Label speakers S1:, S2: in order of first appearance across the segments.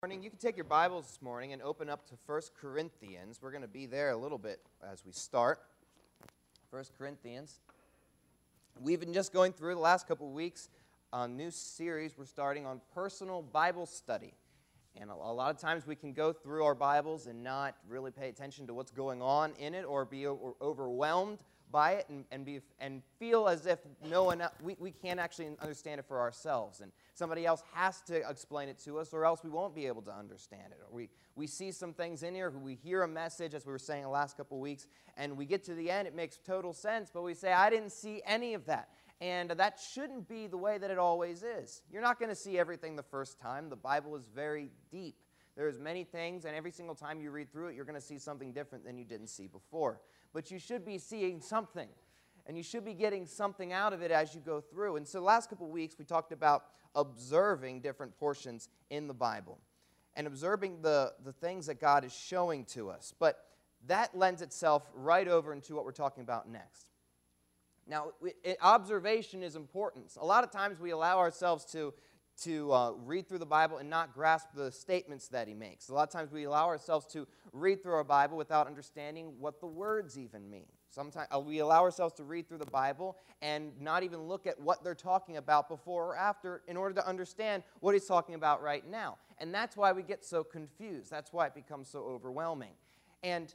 S1: Morning. You can take your Bibles this morning and open up to 1 Corinthians. We're going to be there a little bit as we start. 1 Corinthians. We've been just going through the last couple of weeks a new series we're starting on personal Bible study. And a lot of times we can go through our Bibles and not really pay attention to what's going on in it or be overwhelmed by it and feel as if we can't actually understand it for ourselves. And somebody else has to explain it to us or else we won't be able to understand it. Or we see some things in here, we hear a message, as we were saying the last couple of weeks, and we get to the end, it makes total sense, but we say, I didn't see any of that. And that shouldn't be the way that it always is. You're not going to see everything the first time. The Bible is very deep. There's many things, and every single time you read through it, you're going to see something different than you didn't see before. But you should be seeing something, and you should be getting something out of it as you go through. And so the last couple of weeks, we talked about observing different portions in the Bible and observing the things that God is showing to us. But that lends itself right over into what we're talking about next. Now, observation is important. A lot of times we allow ourselves to read through the Bible and not grasp the statements that he makes. A lot of times we allow ourselves to read through our Bible without understanding what the words even mean. Sometimes we allow ourselves to read through the Bible and not even look at what they're talking about before or after in order to understand what he's talking about right now. And that's why we get so confused. That's why it becomes so overwhelming. And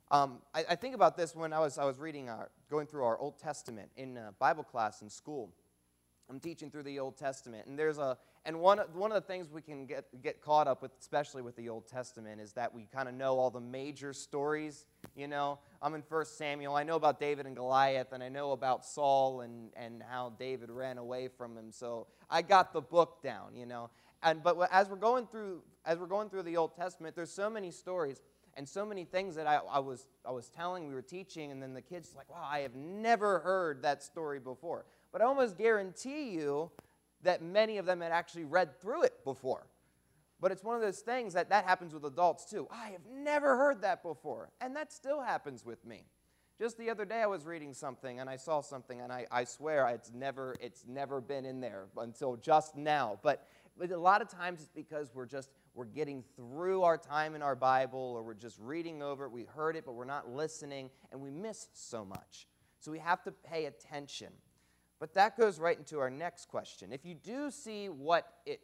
S1: I think about this when I was reading, going through our Old Testament in Bible class in school. I'm teaching through the Old Testament, and one of the things we can get caught up with, especially with the Old Testament, is that we kind of know all the major stories. You know, I'm in 1 Samuel. I know about David and Goliath, and I know about Saul and how David ran away from him. So I got the book down. You know, but as we're going through the Old Testament, there's so many stories and so many things that I was telling, we were teaching, and then the kids were like, wow, I have never heard that story before. But I almost guarantee you that many of them had actually read through it before. But it's one of those things that happens with adults too. I have never heard that before. And that still happens with me. Just the other day I was reading something and I saw something and I swear it's never been in there until just now. But a lot of times it's because we're getting through our time in our Bible, or we're just reading over it. We heard it, but we're not listening, and we miss so much. So we have to pay attention. But that goes right into our next question. If you do see what it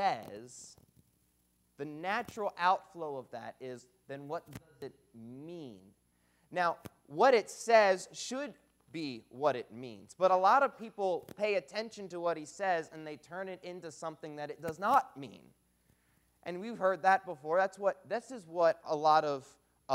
S1: says, the natural outflow of that is, then what does it mean? Now, what it says should be what it means. But a lot of people pay attention to what he says, and they turn it into something that it does not mean. And we've heard that before. This is what a lot of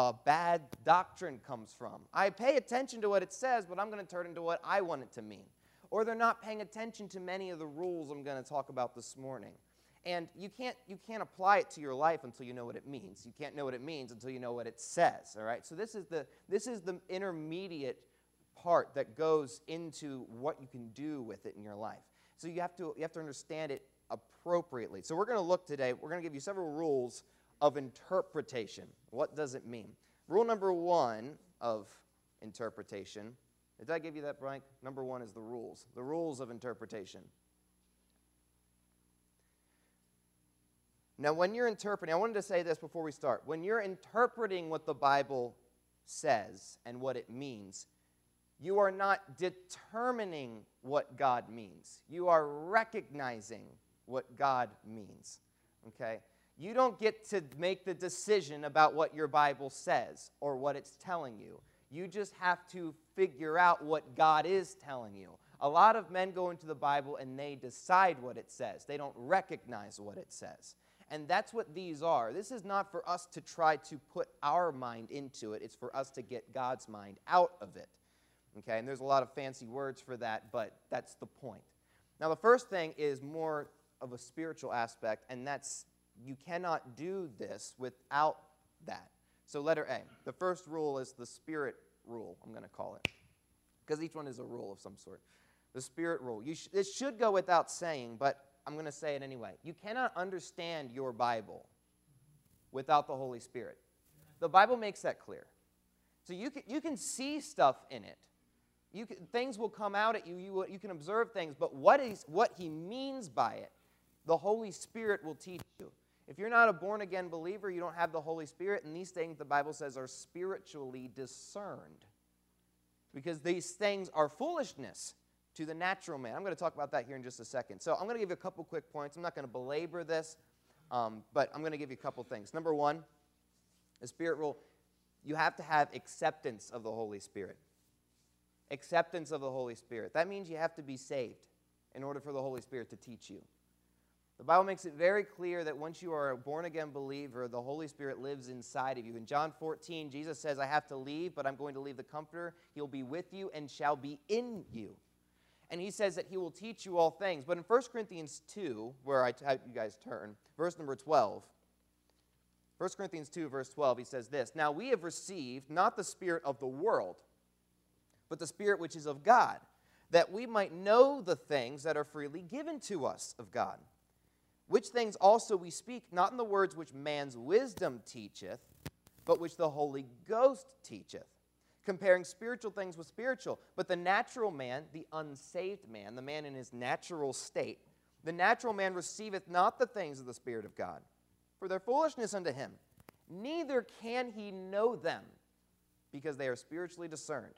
S1: bad doctrine comes from. I pay attention to what it says, but I'm going to turn it into what I want it to mean. Or they're not paying attention to many of the rules I'm going to talk about this morning. And you can't apply it to your life until you know what it means. You can't know what it means until you know what it says. All right. So this is the intermediate part that goes into what you can do with it in your life. So you have to understand it appropriately. So we're going to look today. We're going to give you several rules of interpretation. What does it mean? Rule number 1 of interpretation. Did I give you that, Brian? Number 1 is the rules. The rules of interpretation. Now, when you're interpreting, I wanted to say this before we start. When you're interpreting what the Bible says and what it means, you are not determining what God means. You are recognizing what God means. Okay? You don't get to make the decision about what your Bible says or what it's telling you. You just have to figure out what God is telling you. A lot of men go into the Bible and they decide what it says. They don't recognize what it says. And that's what these are. This is not for us to try to put our mind into it. It's for us to get God's mind out of it. Okay, and there's a lot of fancy words for that, but that's the point. Now, the first thing is more of a spiritual aspect, and that's you cannot do this without that. So letter A. The first rule is the Spirit rule, I'm going to call it, because each one is a rule of some sort. The Spirit rule. It should go without saying, but I'm going to say it anyway. You cannot understand your Bible without the Holy Spirit. The Bible makes that clear. So you can see stuff in it. Things will come out at you. You can observe things, but what he means by it, the Holy Spirit will teach you. If you're not a born-again believer, you don't have the Holy Spirit, and these things, the Bible says, are spiritually discerned. Because these things are foolishness to the natural man. I'm going to talk about that here in just a second. So I'm going to give you a couple quick points. I'm not going to belabor this, but I'm going to give you a couple things. Number one, the Spirit rule, you have to have acceptance of the Holy Spirit. Acceptance of the Holy Spirit. That means you have to be saved in order for the Holy Spirit to teach you. The Bible makes it very clear that once you are a born-again believer, the Holy Spirit lives inside of you. In John 14, Jesus says, I have to leave, but I'm going to leave the Comforter. He'll be with you and shall be in you. And he says that he will teach you all things. But in 1 Corinthians 2, where I have you guys turn, verse number 12, 1 Corinthians 2, verse 12, he says this, Now we have received not the spirit of the world, but the Spirit which is of God, that we might know the things that are freely given to us of God. Which things also we speak, not in the words which man's wisdom teacheth, but which the Holy Ghost teacheth, comparing spiritual things with spiritual. But the natural man, the unsaved man, the man in his natural state, the natural man receiveth not the things of the Spirit of God, for their foolishness unto him. Neither can he know them, because they are spiritually discerned.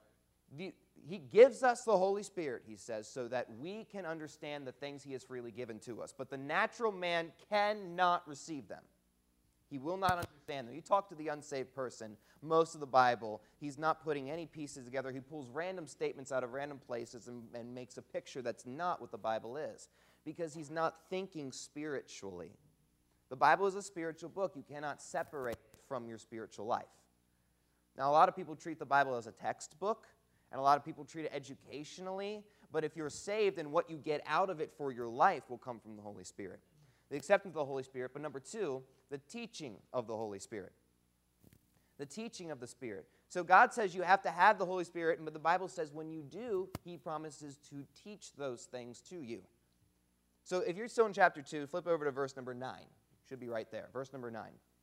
S1: He gives us the Holy Spirit, he says, so that we can understand the things he has freely given to us. But the natural man cannot receive them. He will not understand them. You talk to the unsaved person, most of the Bible, he's not putting any pieces together. He pulls random statements out of random places and makes a picture that's not what the Bible is, because he's not thinking spiritually. The Bible is a spiritual book. You cannot separate it from your spiritual life. Now, a lot of people treat the Bible as a textbook, and a lot of people treat it educationally, but if you're saved, then what you get out of it for your life will come from the Holy Spirit. The acceptance of the Holy Spirit, but number two, the teaching of the Holy Spirit. The teaching of the Spirit. So God says you have to have the Holy Spirit, but the Bible says when you do, he promises to teach those things to you. So if you're still in chapter 2, flip over to verse number 9. Should be right there, verse number 9.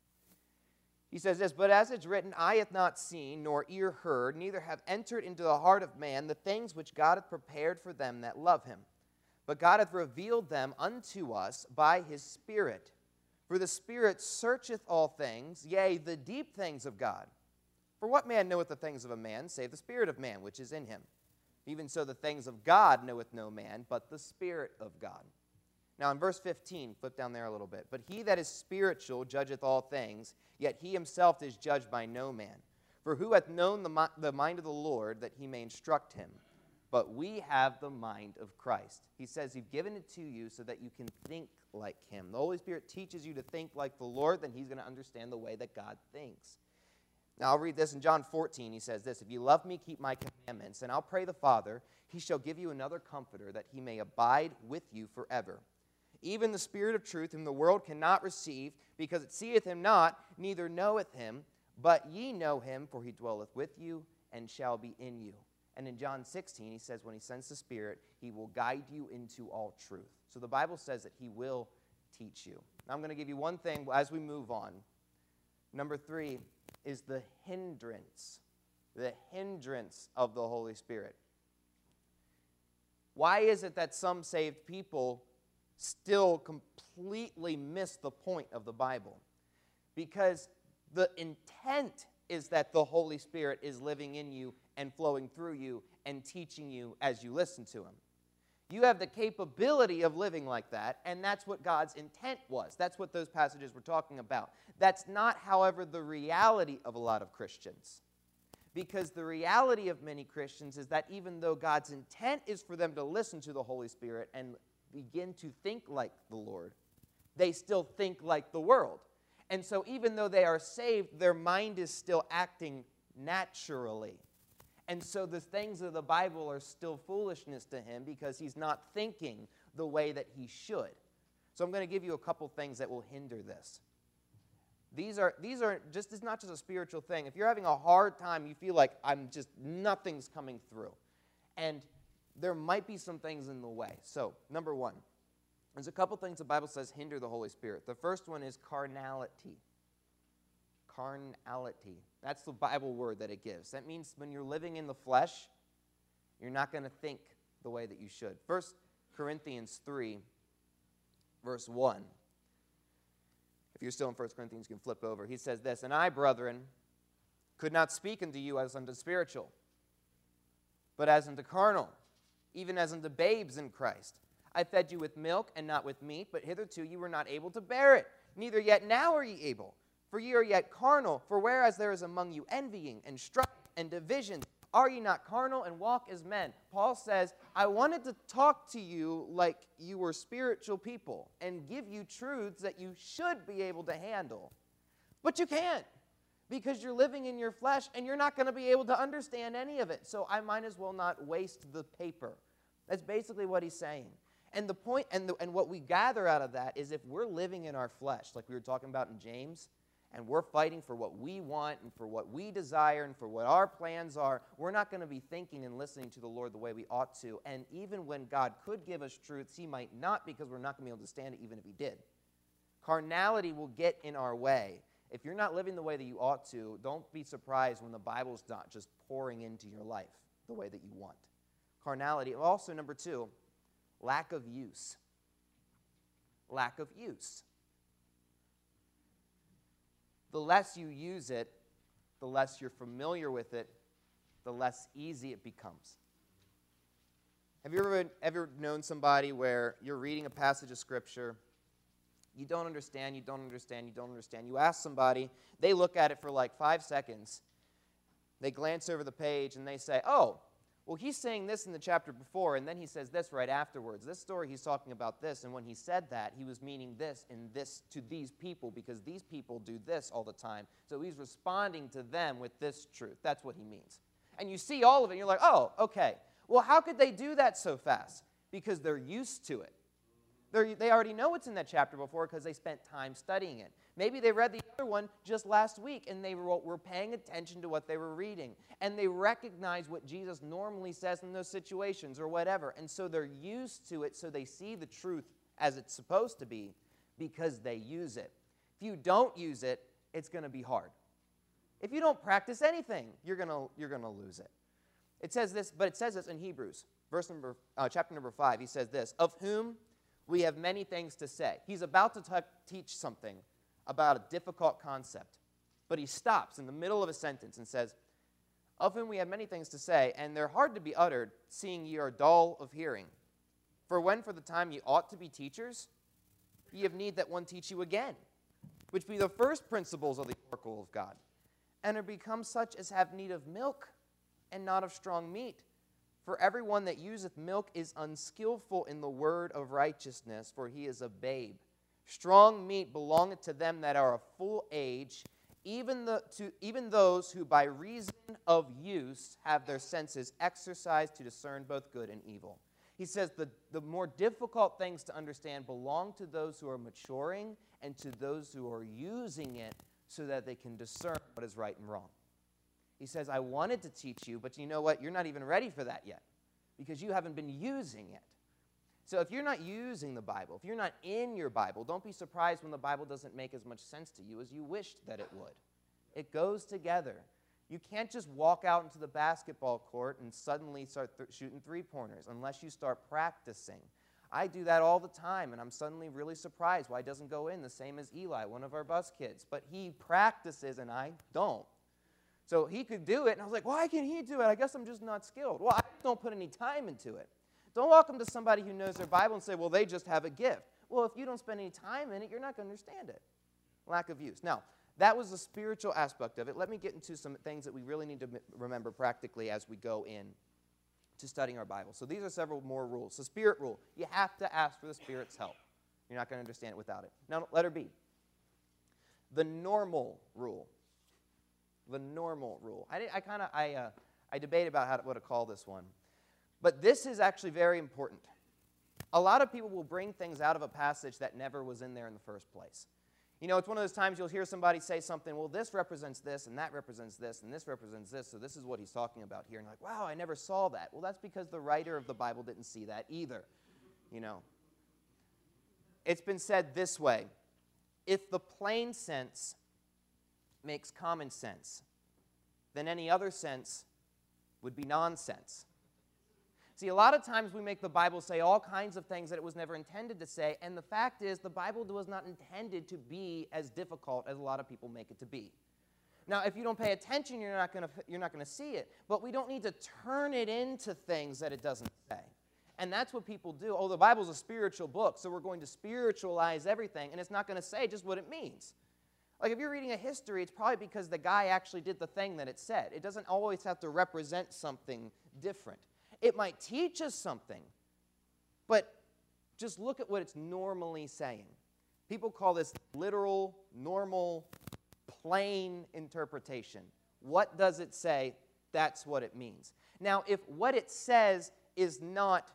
S1: He says this, But as it's written, eye hath not seen, nor ear heard, neither have entered into the heart of man the things which God hath prepared for them that love him. But God hath revealed them unto us by his Spirit. For the Spirit searcheth all things, yea, the deep things of God. For what man knoweth the things of a man, save the Spirit of man which is in him? Even so the things of God knoweth no man, but the Spirit of God. Now in verse 15, flip down there a little bit. But he that is spiritual judgeth all things, yet he himself is judged by no man. For who hath known the mind of the Lord, that he may instruct him? But we have the mind of Christ. He says he's given it to you so that you can think like him. The Holy Spirit teaches you to think like the Lord, then he's going to understand the way that God thinks. Now I'll read this in John 14. He says this, If you love me, keep my commandments, and I'll pray the Father, he shall give you another comforter, that he may abide with you forever. Even the Spirit of truth, whom the world cannot receive, because it seeth him not, neither knoweth him, but ye know him, for he dwelleth with you, and shall be in you. And in John 16, he says, when he sends the Spirit, he will guide you into all truth. So the Bible says that he will teach you. Now I'm going to give you one thing as we move on. Number 3 is the hindrance of the Holy Spirit. Why is it that some saved people still completely miss the point of the Bible? Because the intent is that the Holy Spirit is living in you and flowing through you and teaching you as you listen to him. You have the capability of living like that, and that's what God's intent was. That's what those passages were talking about. That's not, however, the reality of a lot of Christians. Because the reality of many Christians is that even though God's intent is for them to listen to the Holy Spirit and begin to think like the Lord, they still think like the world. And so even though they are saved, their mind is still acting naturally. And so the things of the Bible are still foolishness to him because he's not thinking the way that he should. So I'm going to give you a couple things that will hinder this. These are just, it's not just a spiritual thing. If you're having a hard time, you feel like nothing's coming through. And there might be some things in the way. So, number 1, there's a couple things the Bible says hinder the Holy Spirit. The first one is carnality. Carnality. That's the Bible word that it gives. That means when you're living in the flesh, you're not going to think the way that you should. 1 Corinthians 3, verse 1. If you're still in 1 Corinthians, you can flip over. He says this, "And I, brethren, could not speak unto you as unto spiritual, but as unto carnal, even as unto babes in Christ. I fed you with milk and not with meat, but hitherto you were not able to bear it. Neither yet now are ye able, for ye are yet carnal. For whereas there is among you envying and strife and divisions, are ye not carnal and walk as men?" Paul says, I wanted to talk to you like you were spiritual people and give you truths that you should be able to handle. But you can't, because you're living in your flesh and you're not going to be able to understand any of it. So I might as well not waste the paper. That's basically what he's saying. And the point, and what we gather out of that is if we're living in our flesh, like we were talking about in James, and we're fighting for what we want and for what we desire and for what our plans are, we're not going to be thinking and listening to the Lord the way we ought to. And even when God could give us truths, he might not, because we're not going to be able to stand it even if he did. Carnality will get in our way. If you're not living the way that you ought to, don't be surprised when the Bible's not just pouring into your life the way that you want. Carnality. Also, number 2, lack of use. Lack of use. The less you use it, the less you're familiar with it, the less easy it becomes. Have you ever known somebody where you're reading a passage of Scripture, you don't understand, you ask somebody, they look at it for like 5 seconds, they glance over the page and they say, oh, well, he's saying this in the chapter before, and then he says this right afterwards. This story, he's talking about this, and when he said that, he was meaning this and this to these people, because these people do this all the time. So he's responding to them with this truth. That's what he means. And you see all of it, and you're like, oh, okay. Well, how could they do that so fast? Because they're used to it. They already know what's in that chapter before because they spent time studying it. Maybe they read the other one just last week and they were paying attention to what they were reading. And they recognize what Jesus normally says in those situations or whatever. And so they're used to it, so they see the truth as it's supposed to be because they use it. If you don't use it, it's going to be hard. If you don't practice anything, you're going to lose it. It says this, but it says this in Hebrews, chapter number 5. He says this, of whom we have many things to say. He's about to teach something about a difficult concept, but he stops in the middle of a sentence and says, of whom we have many things to say, and they're hard to be uttered, seeing ye are dull of hearing. For when for the time ye ought to be teachers, ye have need that one teach you again, which be the first principles of the oracle of God, and are become such as have need of milk, and not of strong meat. For everyone that useth milk is unskillful in the word of righteousness, for he is a babe. Strong meat belongeth to them that are of full age, even those who by reason of use have their senses exercised to discern both good and evil. He says the more difficult things to understand belong to those who are maturing and to those who are using it so that they can discern what is right and wrong. He says, I wanted to teach you, but you know what? You're not even ready for that yet because you haven't been using it. So if you're not using the Bible, if you're not in your Bible, don't be surprised when the Bible doesn't make as much sense to you as you wished that it would. It goes together. You can't just walk out into the basketball court and suddenly start shooting three-pointers unless you start practicing. I do that all the time, and I'm suddenly really surprised why it doesn't go in, the same as Eli, one of our bus kids. But he practices, and I don't. So he could do it, and I was like, why can't he do it? I guess I'm just not skilled. Well, I don't put any time into it. Don't walk up to somebody who knows their Bible and say, well, they just have a gift. Well, if you don't spend any time in it, you're not going to understand it. Lack of use. Now, that was the spiritual aspect of it. Let me get into some things that we really need to remember practically as we go in to studying our Bible. So these are several more rules. The Spirit rule. You have to ask for the Spirit's help. You're not going to understand it without it. Now, letter B. The normal rule. The normal rule. I debate about what to call this one. But this is actually very important. A lot of people will bring things out of a passage that never was in there in the first place. You know, it's one of those times you'll hear somebody say something, well, this represents this, and that represents this, and this represents this, so this is what he's talking about here. And you're like, wow, I never saw that. Well, that's because the writer of the Bible didn't see that either. You know, it's been said this way. If the plain sense makes common sense, then any other sense would be nonsense. See, a lot of times we make the Bible say all kinds of things that it was never intended to say, and the fact is the Bible was not intended to be as difficult as a lot of people make it to be. Now, if you don't pay attention, you're not going to see it, but we don't need to turn it into things that it doesn't say. And that's what people do. Oh, the Bible's a spiritual book, so we're going to spiritualize everything, and it's not going to say just what it means. Like if you're reading a history, it's probably because the guy actually did the thing that it said. It doesn't always have to represent something different. It might teach us something, but just look at what it's normally saying. People call this literal, normal, plain interpretation. What does it say? That's what it means. Now, if what it says is not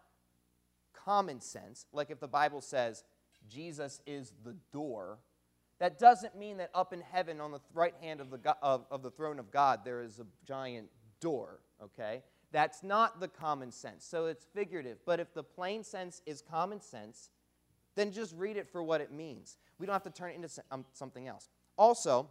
S1: common sense, like if the Bible says Jesus is the door, that doesn't mean that up in heaven on the right hand of the throne of God there is a giant door, okay? That's not the common sense, so it's figurative. But if the plain sense is common sense, then just read it for what it means. We don't have to turn it into something else. Also,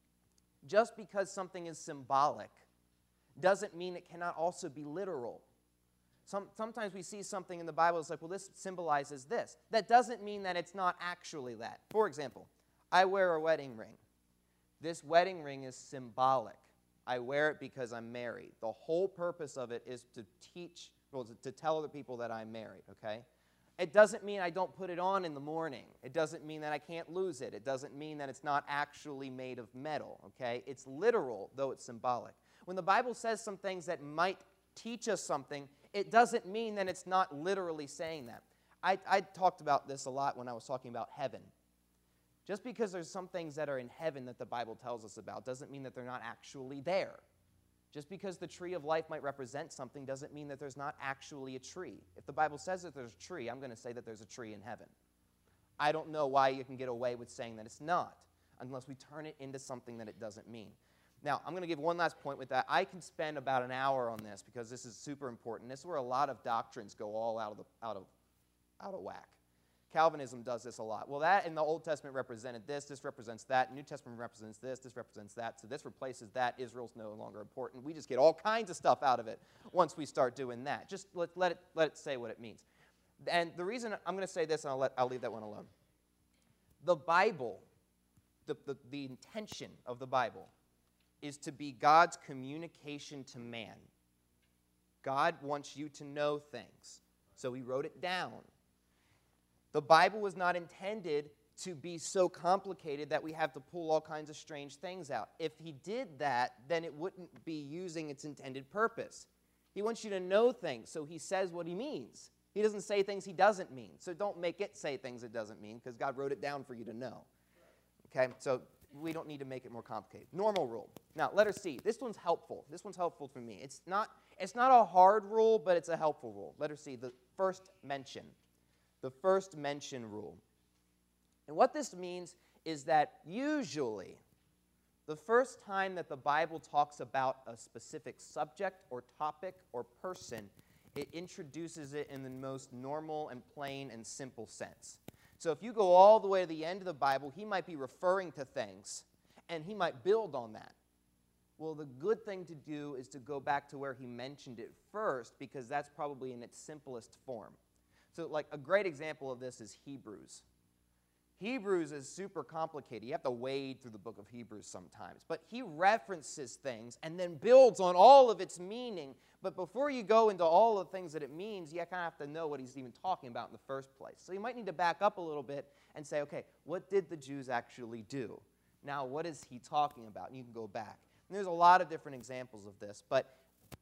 S1: just because something is symbolic doesn't mean it cannot also be literal. Sometimes we see something in the Bible, it's like, well, this symbolizes this. That doesn't mean that it's not actually that. For example, I wear a wedding ring. This wedding ring is symbolic. I wear it because I'm married. The whole purpose of it is to teach, well, to tell other people that I'm married, okay? It doesn't mean I don't put it on in the morning. It doesn't mean that I can't lose it. It doesn't mean that it's not actually made of metal, okay? It's literal, though it's symbolic. When the Bible says some things that might teach us something, it doesn't mean that it's not literally saying that. I talked about this a lot when I was talking about heaven. Just because there's some things that are in heaven that the Bible tells us about doesn't mean that they're not actually there. Just because the tree of life might represent something doesn't mean that there's not actually a tree. If the Bible says that there's a tree, I'm going to say that there's a tree in heaven. I don't know why you can get away with saying that it's not, unless we turn it into something that it doesn't mean. Now, I'm going to give one last point with that. I can spend about an hour on this because this is super important. This is where a lot of doctrines go all out of whack. Calvinism does this a lot. Well, that in the Old Testament represented this. This represents that. New Testament represents this. This represents that. So this replaces that. Israel's no longer important. We just get all kinds of stuff out of it once we start doing that. Just let it say what it means. And the reason I'm going to say this, and I'll leave that one alone. The Bible, the intention of the Bible is to be God's communication to man. God wants you to know things, so he wrote it down. The Bible was not intended to be so complicated that we have to pull all kinds of strange things out. If he did that, then it wouldn't be using its intended purpose. He wants you to know things, so he says what he means. He doesn't say things he doesn't mean, so don't make it say things it doesn't mean, because God wrote it down for you to know. Okay, so we don't need to make it more complicated. Normal rule. Now, letter C. This one's helpful. This one's helpful for me. It's not a hard rule, but it's a helpful rule. Letter C, the first mention. The first mention rule. And what this means is that usually the first time that the Bible talks about a specific subject or topic or person, it introduces it in the most normal and plain and simple sense. So if you go all the way to the end of the Bible, he might be referring to things, and he might build on that. Well, the good thing to do is to go back to where he mentioned it first, because that's probably in its simplest form. So like a great example of this is Hebrews. Hebrews is super complicated. You have to wade through the book of Hebrews sometimes. But he references things and then builds on all of its meaning. But before you go into all the things that it means, you kind of have to know what he's even talking about in the first place. So you might need to back up a little bit and say, okay, what did the Jews actually do? Now, what is he talking about? And you can go back. And there's a lot of different examples of this. But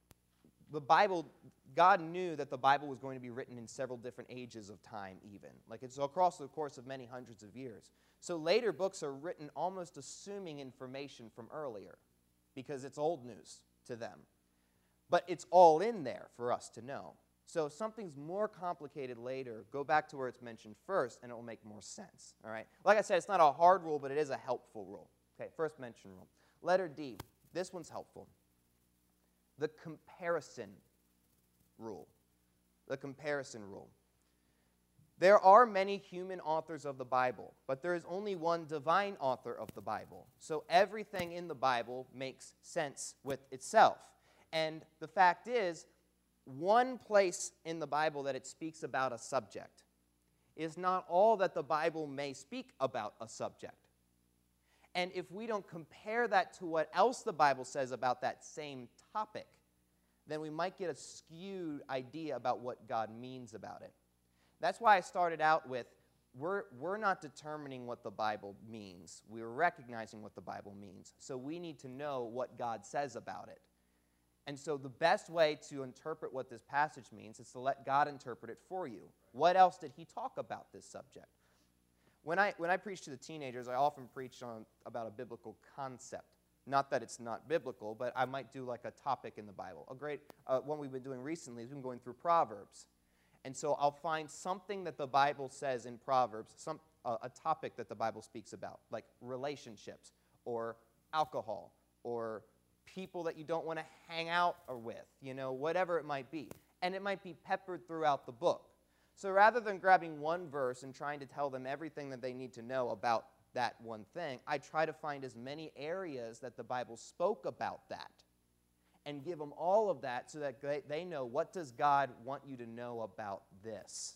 S1: the Bible, God knew that the Bible was going to be written in several different ages of time even. Like it's across the course of many hundreds of years. So later books are written almost assuming information from earlier because it's old news to them. But it's all in there for us to know. So if something's more complicated later, go back to where it's mentioned first and it will make more sense. All right? Like I said, it's not a hard rule, but it is a helpful rule. Okay, first mention rule. Letter D. This one's helpful. The comparison rule. The comparison rule. There are many human authors of the Bible, but there is only one divine author of the Bible. So everything in the Bible makes sense with itself. And the fact is, one place in the Bible that it speaks about a subject is not all that the Bible may speak about a subject. And if we don't compare that to what else the Bible says about that same topic, then we might get a skewed idea about what God means about it. That's why I started out with, we're not determining what the Bible means. We're recognizing what the Bible means. So we need to know what God says about it. And so the best way to interpret what this passage means is to let God interpret it for you. What else did he talk about this subject? When I preach to the teenagers, I often preach about a biblical concept. Not that it's not biblical, but I might do like a topic in the Bible. A great one we've been doing recently is we've been going through Proverbs. And so I'll find something that the Bible says in Proverbs, a topic that the Bible speaks about, like relationships or alcohol or people that you don't want to hang out with, whatever it might be. And it might be peppered throughout the book. So rather than grabbing one verse and trying to tell them everything that they need to know about that one thing, I try to find as many areas that the Bible spoke about that and give them all of that so that they know, what does God want you to know about this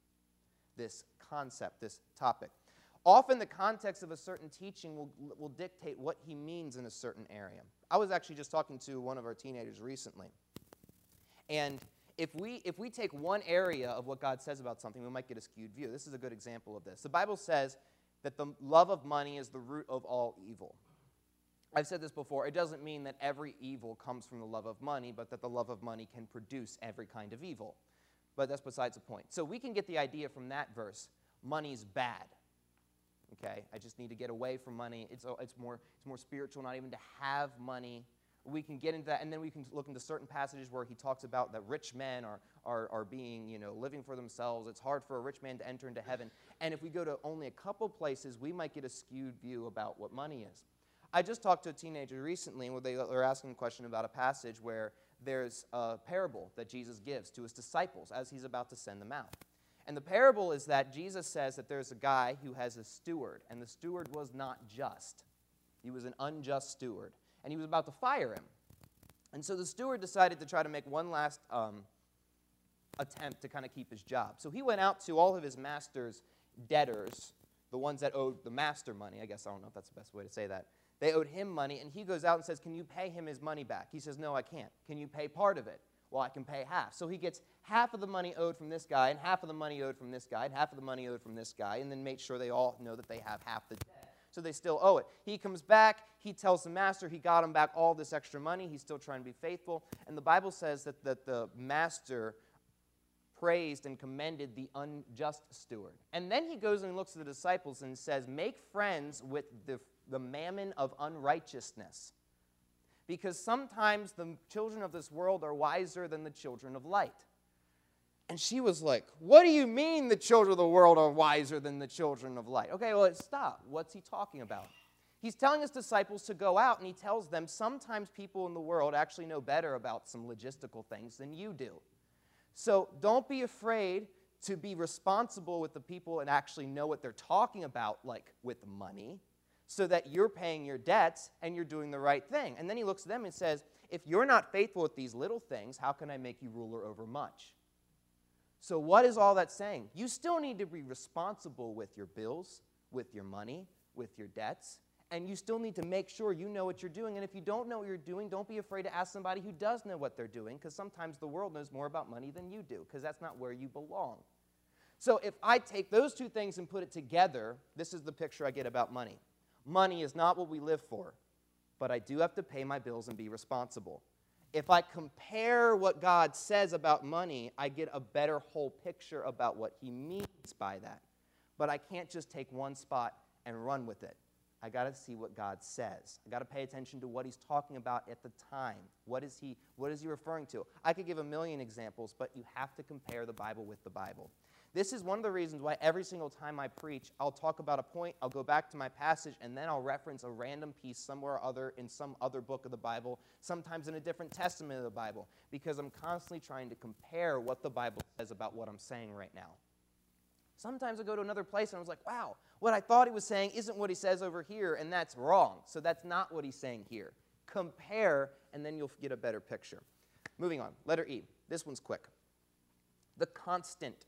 S1: concept, this topic. Often the context of a certain teaching will dictate what he means in a certain area. I was actually just talking to one of our teenagers recently, and if we take one area of what God says about something, we might get a skewed view. This is a good example of this. The Bible says that the love of money is the root of all evil. I've said this before. It doesn't mean that every evil comes from the love of money, but that the love of money can produce every kind of evil. But that's besides the point. So we can get the idea from that verse, money's bad. Okay, I just need to get away from money. It's more spiritual not even to have money. We can get into that, and then we can look into certain passages where he talks about that rich men are being, living for themselves. It's hard for a rich man to enter into heaven. And if we go to only a couple places, we might get a skewed view about what money is. I just talked to a teenager recently where they were asking a question about a passage where there's a parable that Jesus gives to his disciples as he's about to send them out. And the parable is that Jesus says that there's a guy who has a steward, and the steward was not just. He was an unjust steward, and he was about to fire him. And so the steward decided to try to make one last attempt to kind of keep his job. So he went out to all of his master's debtors, the ones that owed the master money. I guess I don't know if that's the best way to say that. They owed him money, and he goes out and says, can you pay him his money back? He says, no, I can't. Can you pay part of it? Well, I can pay half. So he gets half of the money owed from this guy, and half of the money owed from this guy, and half of the money owed from this guy, and then make sure they all know that they have half the debt. So they still owe it. He comes back. He tells the master he got him back all this extra money. He's still trying to be faithful. And the Bible says that the master praised and commended the unjust steward. And then he goes and looks at the disciples and says, make friends with the mammon of unrighteousness. Because sometimes the children of this world are wiser than the children of light. And she was like, what do you mean the children of the world are wiser than the children of light? Okay, well, stop. What's he talking about? He's telling his disciples to go out, and he tells them sometimes people in the world actually know better about some logistical things than you do. So don't be afraid to be responsible with the people and actually know what they're talking about, like with money, so that you're paying your debts and you're doing the right thing. And then he looks at them and says, if you're not faithful with these little things, how can I make you ruler over much? So what is all that saying? You still need to be responsible with your bills, with your money, with your debts, and you still need to make sure you know what you're doing. And if you don't know what you're doing, don't be afraid to ask somebody who does know what they're doing, because sometimes the world knows more about money than you do, because that's not where you belong. So if I take those two things and put it together, this is the picture I get about money. Money is not what we live for, but I do have to pay my bills and be responsible. If I compare what God says about money, I get a better whole picture about what he means by that. But I can't just take one spot and run with it. I got to see what God says. I got to pay attention to what he's talking about at the time. What is he referring to? I could give a million examples, but you have to compare the Bible with the Bible. This is one of the reasons why every single time I preach, I'll talk about a point, I'll go back to my passage, and then I'll reference a random piece somewhere or other in some other book of the Bible, sometimes in a different testament of the Bible, because I'm constantly trying to compare what the Bible says about what I'm saying right now. Sometimes I go to another place and I was like, wow, what I thought he was saying isn't what he says over here, and that's wrong. So that's not what he's saying here. Compare, and then you'll get a better picture. Moving on, letter E. This one's quick. The constant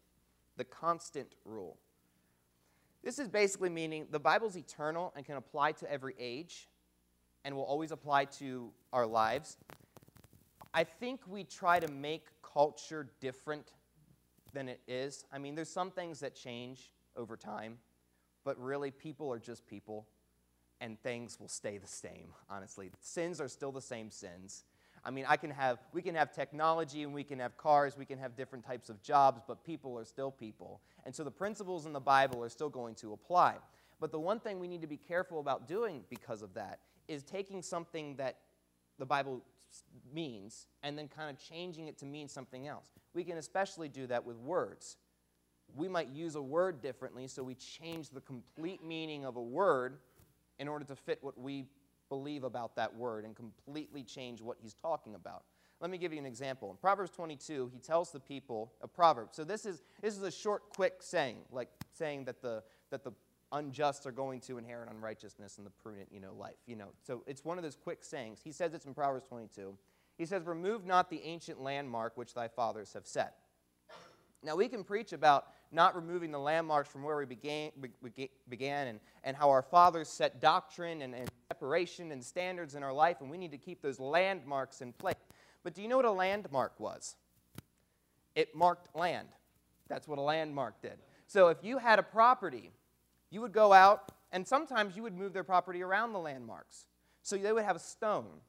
S1: rule. This is basically meaning the Bible's eternal and can apply to every age and will always apply to our lives. I think we try to make culture different than it is. I mean, there's some things that change over time, but really people are just people, and things will stay the same, honestly. Sins are still the same sins. I mean, we can have technology, and we can have cars, we can have different types of jobs, but people are still people. And so the principles in the Bible are still going to apply. But the one thing we need to be careful about doing because of that is taking something that the Bible means and then kind of changing it to mean something else. We can especially do that with words. We might use a word differently, so we change the complete meaning of a word in order to fit what we believe about that word and completely change what he's talking about. Let me give you an example. In Proverbs 22, he tells the people a proverb. So this is a short, quick saying, like saying that the unjust are going to inherit unrighteousness and the prudent, life. So it's one of those quick sayings. He says it's in Proverbs 22. He says, "Remove not the ancient landmark which thy fathers have set." Now we can preach about not removing the landmarks from where we began and how our fathers set doctrine and separation and standards in our life, and we need to keep those landmarks in place. But do you know what a landmark was? It marked land. That's what a landmark did. So if you had a property, you would go out, and sometimes you would move their property around the landmarks. So they would have a stone,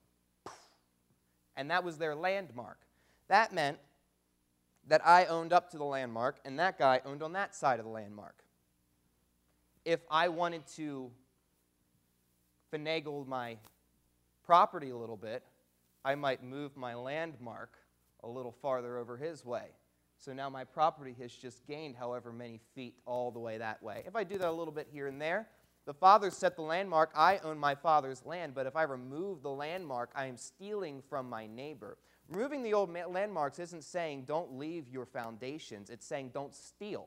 S1: and that was their landmark. That meant that I owned up to the landmark, and that guy owned on that side of the landmark. If I wanted to finagle my property a little bit, I might move my landmark a little farther over his way. So now my property has just gained however many feet all the way that way. If I do that a little bit here and there, the father set the landmark, I own my father's land, but if I remove the landmark, I am stealing from my neighbor. Removing the old landmarks isn't saying don't leave your foundations. It's saying don't steal.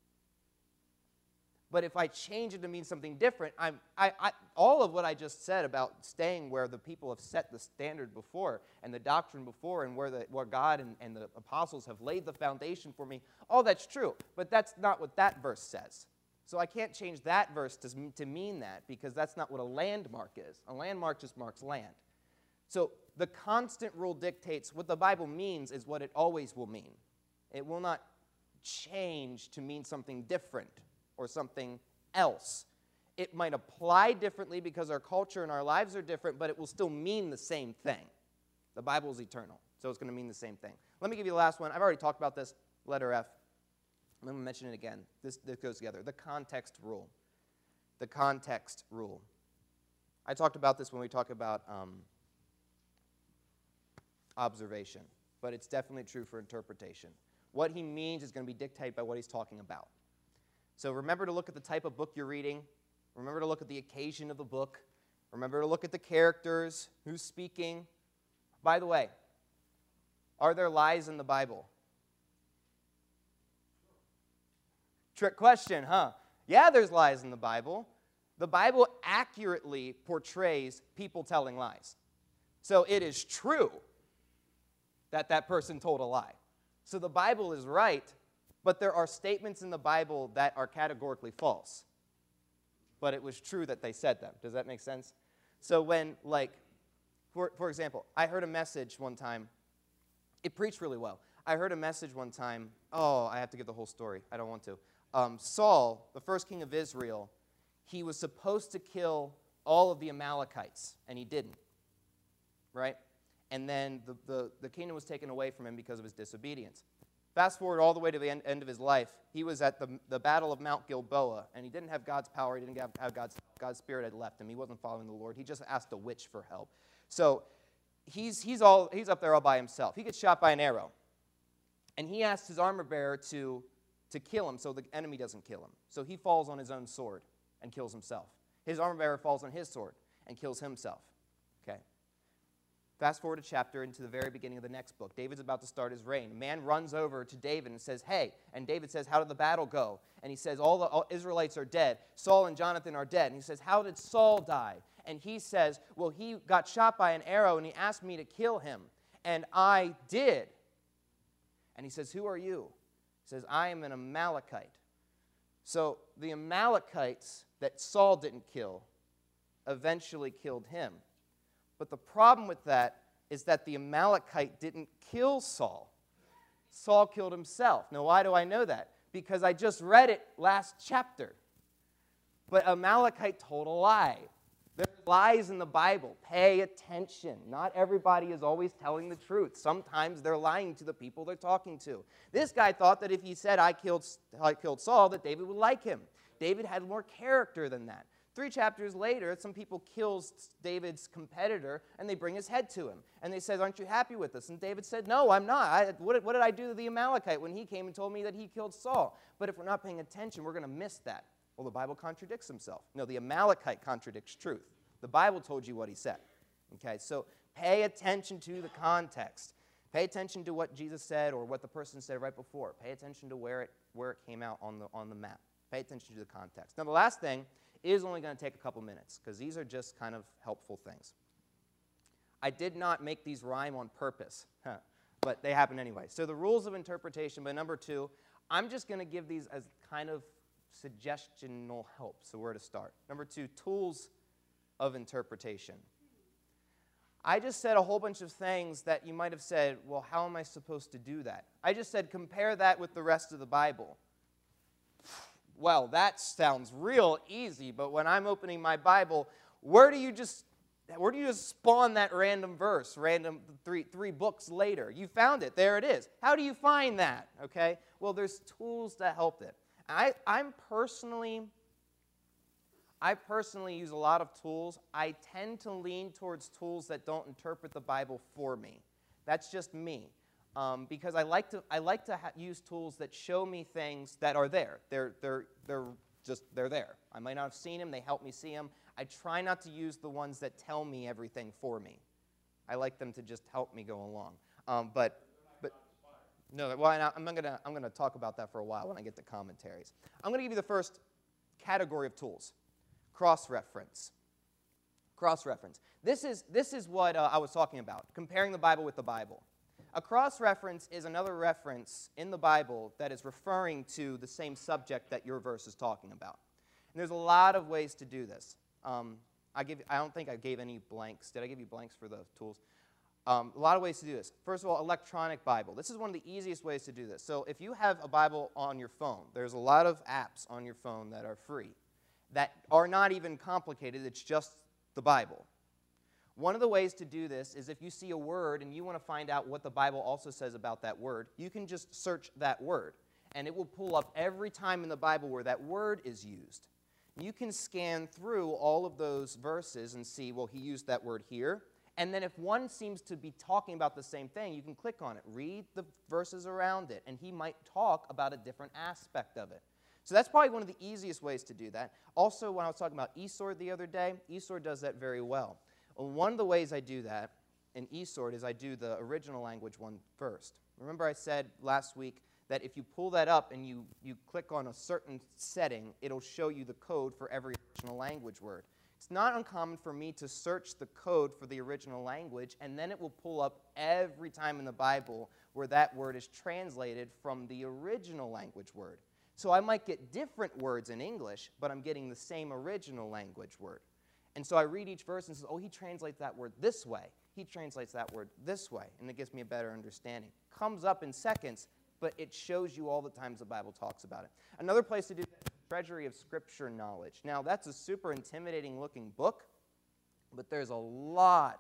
S1: But if I change it to mean something different, all of what I just said about staying where the people have set the standard before and the doctrine before and where God and the apostles have laid the foundation for me, all that's true. But that's not what that verse says. So I can't change that verse to mean that because that's not what a landmark is. A landmark just marks land. So the constant rule dictates what the Bible means is what it always will mean. It will not change to mean something different or something else. It might apply differently because our culture and our lives are different, but it will still mean the same thing. The Bible is eternal, so it's going to mean the same thing. Let me give you the last one. I've already talked about this, letter F. I'm going to mention it again. This goes together. The context rule. The context rule. I talked about this when we talk about observation, but it's definitely true for interpretation. What he means is going to be dictated by what he's talking about. So remember to look at the type of book you're reading. Remember to look at the occasion of the book. Remember to look at the characters, who's speaking. By the way, are there lies in the Bible? Trick question, huh? Yeah, there's lies in the Bible. The Bible accurately portrays people telling lies. So it is true that person told a lie. So the Bible is right, but there are statements in the Bible that are categorically false. But it was true that they said them. Does that make sense? So when, for example, I heard a message one time. It preached really well. I heard a message one time. Oh, I have to give the whole story. I don't want to. Saul, the first king of Israel, he was supposed to kill all of the Amalekites, and he didn't. Right? And then the kingdom was taken away from him because of his disobedience. Fast forward all the way to the end of his life. He was at the battle of Mount Gilboa, and he didn't have God's power. He didn't have God's Spirit had left him. He wasn't following the Lord. He just asked a witch for help. So he's up there all by himself. He gets shot by an arrow, and he asks his armor bearer to kill him so the enemy doesn't kill him. So he falls on his own sword and kills himself. His armor bearer falls on his sword and kills himself. Okay. Fast forward a chapter into the very beginning of the next book. David's about to start his reign. A man runs over to David and says, hey. And David says, how did the battle go? And he says, all Israelites are dead. Saul and Jonathan are dead. And he says, how did Saul die? And he says, well, he got shot by an arrow, and he asked me to kill him. And I did. And he says, who are you? He says, I am an Amalekite. So the Amalekites that Saul didn't kill eventually killed him. But the problem with that is that the Amalekite didn't kill Saul. Saul killed himself. Now, why do I know that? Because I just read it last chapter. But Amalekite told a lie. There are lies in the Bible. Pay attention. Not everybody is always telling the truth. Sometimes they're lying to the people they're talking to. This guy thought that if he said, I killed Saul, that David would like him. David had more character than that. 3 chapters later, some people kill David's competitor, and they bring his head to him. And they said, aren't you happy with this? And David said, no, I'm not. What did I do to the Amalekite when he came and told me that he killed Saul? But if we're not paying attention, we're going to miss that. Well, the Bible contradicts himself. No, the Amalekite contradicts truth. The Bible told you what he said. Okay, so pay attention to the context. Pay attention to what Jesus said or what the person said right before. Pay attention to where it came out on the map. Pay attention to the context. Now, the last thing is only going to take a couple minutes because these are just kind of helpful things. I did not make these rhyme on purpose, but they happen anyway. So the rules of interpretation, but number 2, I'm just going to give these as kind of suggestional help, so where to start. Number 2, tools of interpretation. I just said a whole bunch of things that you might have said, well, how am I supposed to do that? I just said compare that with the rest of the Bible. Well, that sounds real easy, but when I'm opening my Bible, where do you just spawn that random verse, three books later? You found it. There it is. How do you find that? Okay? Well, there's tools to help it. I personally use a lot of tools. I tend to lean towards tools that don't interpret the Bible for me. That's just me. Because I like to use tools that show me things that are there. They're there. I might not have seen them. They help me see them. I try not to use the ones that tell me everything for me. I like them to just help me go along. But no. Well, I'm gonna talk about that for a while when I get to commentaries. I'm gonna give you the first category of tools: cross-reference. Cross-reference. This is what I was talking about. Comparing the Bible with the Bible. A cross-reference is another reference in the Bible that is referring to the same subject that your verse is talking about. And there's a lot of ways to do this. I don't think I gave any blanks. Did I give you blanks for the tools? A lot of ways to do this. First of all, electronic Bible. This is one of the easiest ways to do this. So if you have a Bible on your phone, there's a lot of apps on your phone that are free that are not even complicated. It's just the Bible. One of the ways to do this is if you see a word and you want to find out what the Bible also says about that word, you can just search that word, and it will pull up every time in the Bible where that word is used. You can scan through all of those verses and see, well, he used that word here, and then if one seems to be talking about the same thing, you can click on it, read the verses around it, and he might talk about a different aspect of it. So that's probably one of the easiest ways to do that. Also, when I was talking about eSword the other day, eSword does that very well. One of the ways I do that in eSword is I do the original language one first. Remember I said last week that if you pull that up and you click on a certain setting, it'll show you the code for every original language word. It's not uncommon for me to search the code for the original language, and then it will pull up every time in the Bible where that word is translated from the original language word. So I might get different words in English, but I'm getting the same original language word. And so I read each verse and say, oh, he translates that word this way. He translates that word this way. And it gives me a better understanding. Comes up in seconds, but it shows you all the times the Bible talks about it. Another place to do that is the Treasury of Scripture Knowledge. Now, that's a super intimidating looking book, but there's a lot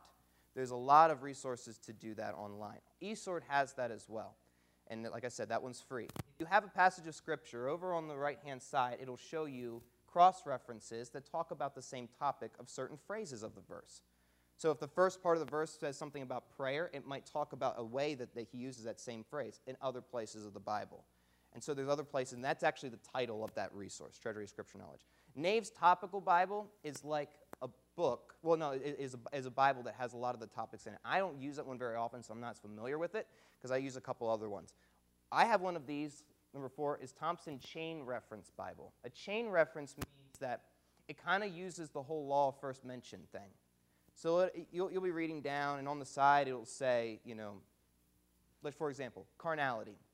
S1: of resources to do that online. eSword has that as well. And like I said, that one's free. If you have a passage of Scripture, over on the right-hand side, it'll show you cross-references that talk about the same topic of certain phrases of the verse. So if the first part of the verse says something about prayer, it might talk about a way that he uses that same phrase in other places of the Bible. And so there's other places, and that's actually the title of that resource, Treasury of Scripture Knowledge. Nave's Topical Bible is like a book. Well, no, it is a Bible that has a lot of the topics in it. I don't use that one very often, so I'm not as familiar with it, because I use a couple other ones. I have one of these. Number 4 is Thompson Chain Reference Bible. A chain reference means that it kind of uses the whole law of first mention thing. So you'll be reading down, and on the side it'll say, like for example, carnality.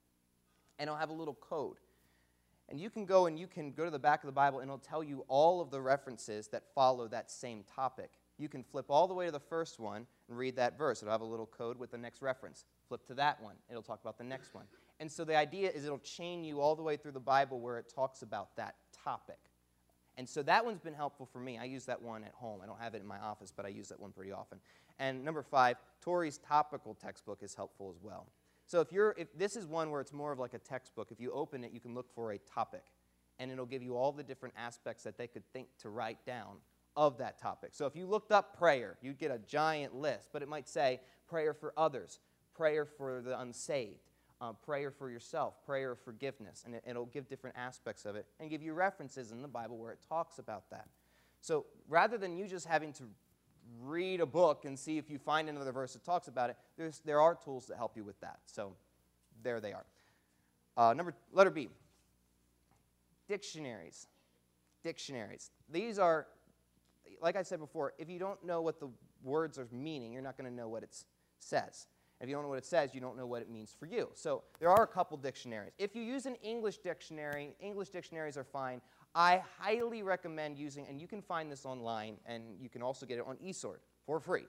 S1: and it'll have a little code. And you can go to the back of the Bible, and it'll tell you all of the references that follow that same topic. You can flip all the way to the first one and read that verse. It'll have a little code with the next reference. Flip to that one. It'll talk about the next one. And so the idea is it'll chain you all the way through the Bible where it talks about that topic. And so that one's been helpful for me. I use that one at home. I don't have it in my office, but I use that one pretty often. And number 5, Torrey's topical textbook is helpful as well. So if this is one where it's more of like a textbook, if you open it, you can look for a topic, and it'll give you all the different aspects that they could think to write down of that topic. So if you looked up prayer, you'd get a giant list, but it might say prayer for others, prayer for the unsaved, prayer for yourself, prayer of forgiveness, and it'll give different aspects of it and give you references in the Bible where it talks about that. So rather than you just having to read a book and see if you find another verse that talks about it, there are tools that help you with that. So there they are. Letter B, dictionaries. Dictionaries. These are, like I said before, if you don't know what the words are meaning, you're not going to know what it says. If you don't know what it says, you don't know what it means for you. So there are a couple dictionaries. If you use an English dictionary, English dictionaries are fine. I highly recommend using, and you can find this online, and you can also get it on eSword for free,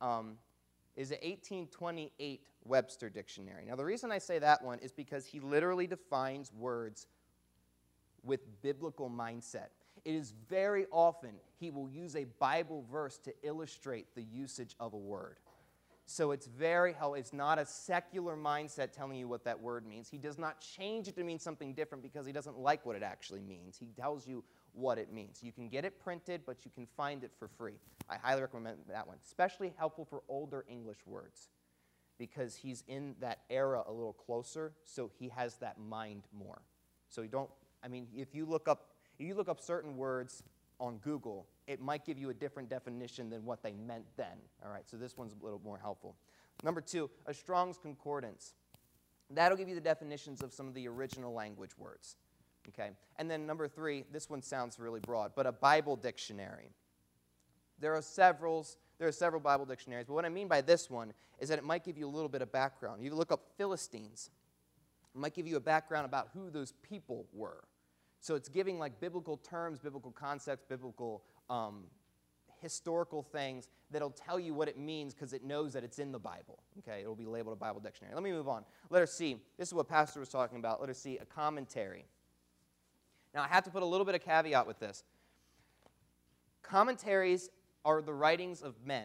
S1: is the 1828 Webster Dictionary. Now, the reason I say that one is because he literally defines words with biblical mindset. It is very often he will use a Bible verse to illustrate the usage of a word. So it's not a secular mindset telling you what that word means. He does not change it to mean something different because he doesn't like what it actually means. He tells you what it means. You can get it printed, but you can find it for free. I highly recommend that one. Especially helpful for older English words because he's in that era a little closer, so he has that mind more. So if you look up certain words on Google, it might give you a different definition than what they meant then. All right, so this one's a little more helpful. Number 2, a Strong's Concordance. That'll give you the definitions of some of the original language words. Okay, and then number 3, this one sounds really broad, but a Bible dictionary. There are several Bible dictionaries, but what I mean by this one is that it might give you a little bit of background. You look up Philistines. It might give you a background about who those people were. So it's giving like biblical terms, biblical concepts, biblical historical things that'll tell you what it means because it knows that it's in the Bible. Okay, it'll be labeled a Bible dictionary. Let me move on. Letter C. This is what Pastor was talking about. Letter C, a commentary. Now I have to put a little bit of caveat with this. Commentaries are the writings of men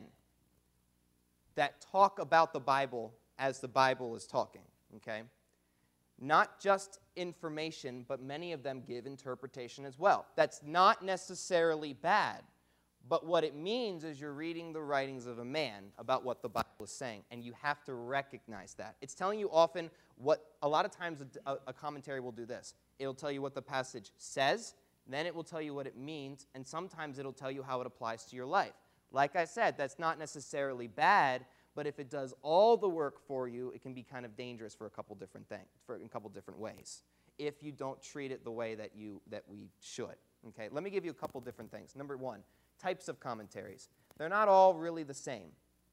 S1: that talk about the Bible as the Bible is talking. Okay. Not just information, but many of them give interpretation as well. That's not necessarily bad, but what it means is you're reading the writings of a man about what the Bible is saying, and you have to recognize that. It's telling you often a lot of times a commentary will do this. It'll tell you what the passage says, then it will tell you what it means, and sometimes it'll tell you how it applies to your life. Like I said, that's not necessarily bad, but if it does all the work for you, it can be kind of dangerous for a couple different things, in a couple different ways, if you don't treat it the way that we should. Okay, let me give you a couple different things. Number 1, types of commentaries. They're not all really the same.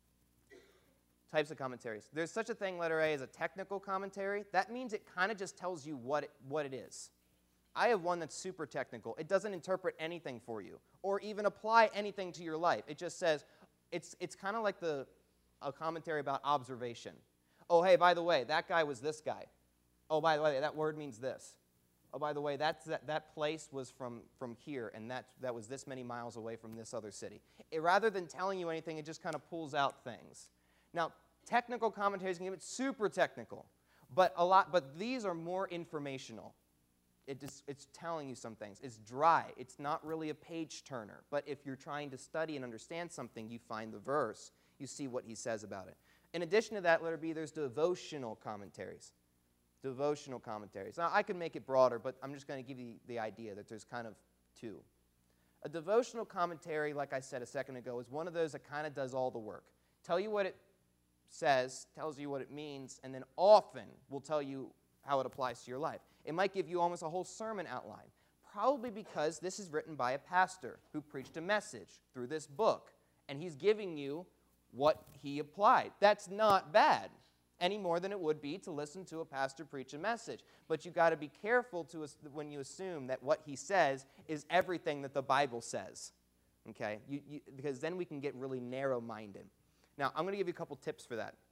S1: Types of commentaries. There's such a thing, letter A, as a technical commentary. That means it kind of just tells you what it is. I have one that's super technical. It doesn't interpret anything for you or even apply anything to your life. It just says, it's kind of like a commentary about observation. Oh, hey, by the way, that guy was this guy. Oh, by the way, that word means this. Oh, by the way, that place was from here, and that was this many miles away from this other city. Rather than telling you anything, it just kind of pulls out things. Now, technical commentaries can get super technical, but these are more informational. It's telling you some things. It's dry. It's not really a page turner, but if you're trying to study and understand something, you find the verse. You see what he says about it. In addition to that, letter B, there's devotional commentaries. Devotional commentaries. Now, I could make it broader, but I'm just going to give you the idea that there's kind of 2. A devotional commentary, like I said a second ago, is one of those that kind of does all the work. Tell you what it says, tells you what it means, and then often will tell you how it applies to your life. It might give you almost a whole sermon outline, probably because this is written by a pastor who preached a message through this book, and he's giving you what he applied. That's not bad. any more than it would be to listen to a pastor preach a message. But you got to be careful when you assume that what he says is everything that the Bible says, okay? Because then we can get really narrow-minded. Now, I'm going to give you a couple tips for that.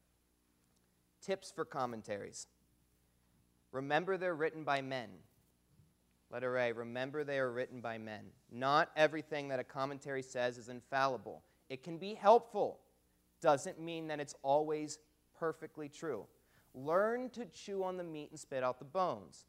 S1: Tips for commentaries. Remember they're written by men. Letter A, remember they are written by men. Not everything that a commentary says is infallible. It can be helpful. Doesn't mean that it's always perfectly true. Learn to chew on the meat and spit out the bones.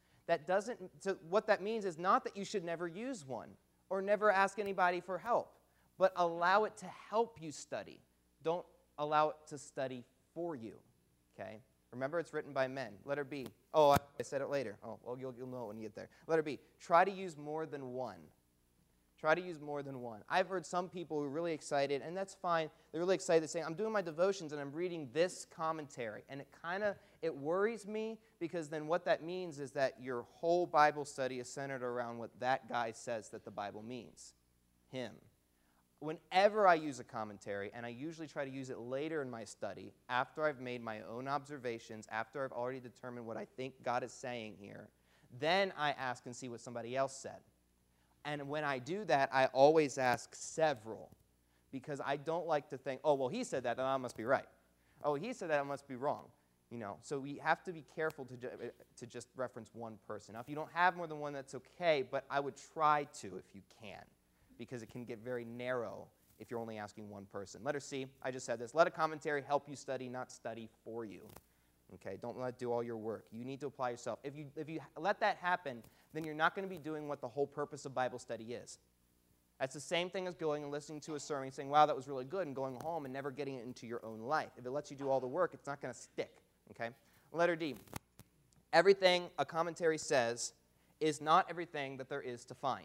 S1: So what that means is not that you should never use one or never ask anybody for help, but allow it to help you study. Don't allow it to study for you, okay? Remember, it's written by men. Letter B. Oh, I said it later. Oh, well, you'll know it when you get there. Letter B. Try to use more than one. Try to use more than one. I've heard some people who are really excited, and that's fine. They're really excited saying, I'm doing my devotions, and I'm reading this commentary. And it worries me, because then what that means is that your whole Bible study is centered around what that guy says that the Bible means. Him. Whenever I use a commentary, and I usually try to use it later in my study, after I've made my own observations, after I've already determined what I think God is saying here, then I ask and see what somebody else said. And when I do that, I always ask several, because I don't like to think, oh, well, he said that, then I must be right. Oh, he said that, I must be wrong. So we have to be careful to just reference one person. Now, if you don't have more than one, that's okay, but I would try to if you can, because it can get very narrow if you're only asking one person. Letter C, I just said this. Let a commentary help you study, not study for you. Okay, don't let it do all your work. You need to apply yourself. If you let that happen, then you're not going to be doing what the whole purpose of Bible study is. That's the same thing as going and listening to a sermon and saying, wow, that was really good, and going home and never getting it into your own life. If it lets you do all the work, it's not going to stick. Okay? Letter D, everything a commentary says is not everything that there is to find.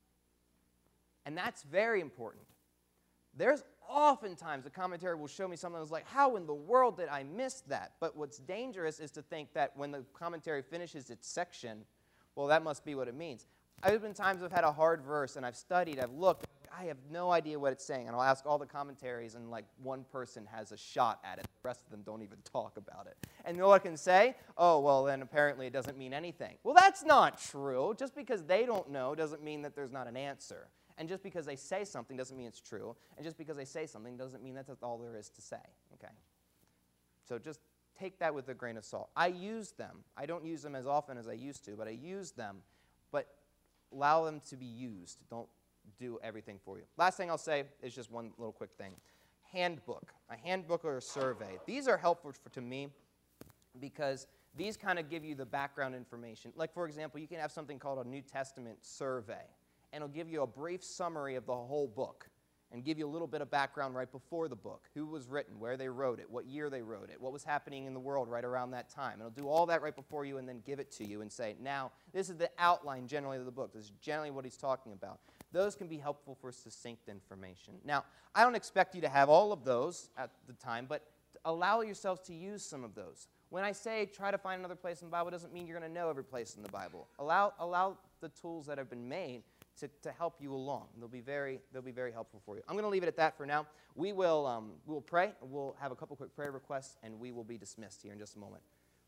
S1: And that's very important. There's oftentimes a commentary will show me something that's like, how in the world did I miss that? But what's dangerous is to think that when the commentary finishes its section, well, that must be what it means. There's been times I've had a hard verse, and I've studied, I've looked, I have no idea what it's saying, and I'll ask all the commentaries, and like one person has a shot at it. The rest of them don't even talk about it. And you know what I can say? Oh, well, then apparently it doesn't mean anything. Well, that's not true. Just because they don't know doesn't mean that there's not an answer. And just because they say something doesn't mean it's true. And just because they say something doesn't mean that's all there is to say. Okay? So just take that with a grain of salt. I use them. I don't use them as often as I used to, but I use them. But allow them to be used. Don't do everything for you. Last thing I'll say is just one little quick thing. Handbook. A handbook or a survey. These are helpful to me because these kind of give you the background information. Like, for example, you can have something called a New Testament survey. And it'll give you a brief summary of the whole book and give you a little bit of background right before the book, who was written, where they wrote it, what year they wrote it, what was happening in the world right around that time. It'll do all that right before you and then give it to you and say, now, this is the outline generally of the book. This is generally what he's talking about. Those can be helpful for succinct information. Now, I don't expect you to have all of those at the time, but allow yourselves to use some of those. When I say try to find another place in the Bible, it doesn't mean you're going to know every place in the Bible. Allow the tools that have been made to help you along. They'll be very helpful for you. I'm going to leave it at that for now. We'll pray. We'll have a couple quick prayer requests, and we will be dismissed here in just a moment.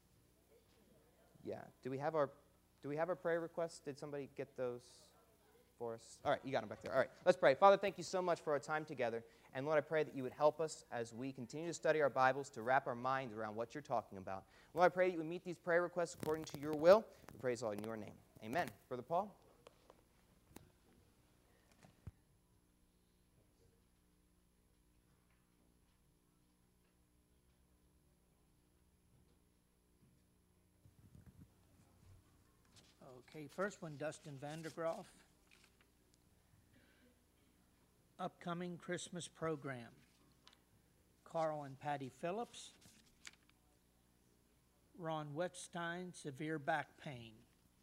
S1: Yeah. Do we have our prayer requests? Did somebody get those for us? All right, you got them back there. All right, let's pray. Father, thank you so much for our time together. And Lord, I pray that you would help us as we continue to study our Bibles to wrap our minds around what you're talking about. Lord, I pray that you would meet these prayer requests according to your will. We praise all in your name. Amen. Brother Paul?
S2: Okay, first one, Dustin Vandergraaf. Upcoming Christmas program. Carl and Patty Phillips. Ron Wetstein, severe back pain.